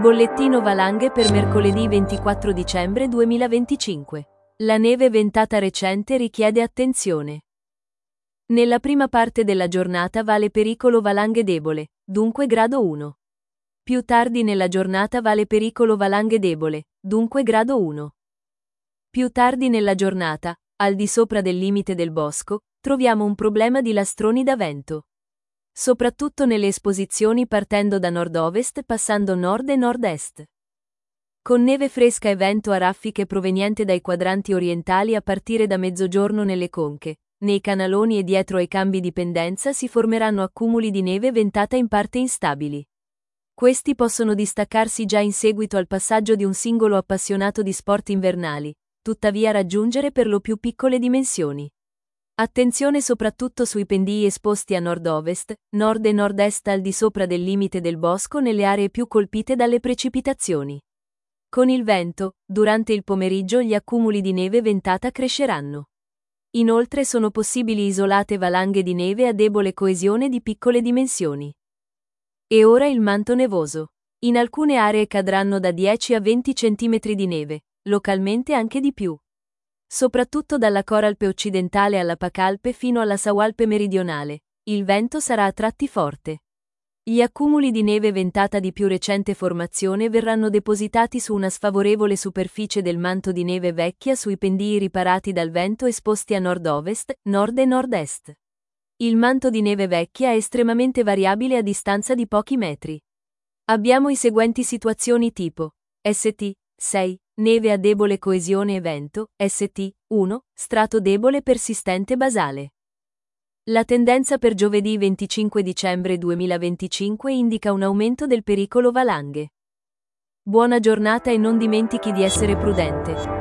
Bollettino valanghe per mercoledì 24 dicembre 2025. La neve ventata recente richiede attenzione. Nella prima parte della giornata vale pericolo valanghe debole, dunque grado 1. Più tardi nella giornata vale pericolo valanghe debole, dunque grado 1. Più tardi nella giornata, al di sopra del limite del bosco, troviamo un problema di lastroni da vento. Soprattutto nelle esposizioni partendo da nord-ovest passando nord e nord-est. Con neve fresca e vento a raffiche proveniente dai quadranti orientali a partire da mezzogiorno nelle conche, nei canaloni e dietro ai cambi di pendenza si formeranno accumuli di neve ventata in parte instabili. Questi possono distaccarsi già in seguito al passaggio di un singolo appassionato di sport invernali, tuttavia raggiungere per lo più piccole dimensioni. Attenzione soprattutto sui pendii esposti a nord-ovest, nord e nord-est al di sopra del limite del bosco nelle aree più colpite dalle precipitazioni. Con il vento, durante il pomeriggio gli accumuli di neve ventata cresceranno. Inoltre sono possibili isolate valanghe di neve a debole coesione di piccole dimensioni. E ora il manto nevoso. In alcune aree cadranno da 10 a 20 cm di neve, localmente anche di più. Soprattutto dalla Coralpe occidentale alla Pacalpe fino alla Saualpe meridionale, il vento sarà a tratti forte. Gli accumuli di neve ventata di più recente formazione verranno depositati su una sfavorevole superficie del manto di neve vecchia sui pendii riparati dal vento esposti a nord-ovest, nord e nord-est. Il manto di neve vecchia è estremamente variabile a distanza di pochi metri. Abbiamo i seguenti situazioni tipo St. 6. Neve a debole coesione e vento, St. 1. Strato debole persistente basale. La tendenza per giovedì 25 dicembre 2025 indica un aumento del pericolo valanghe. Buona giornata e non dimentichi di essere prudente.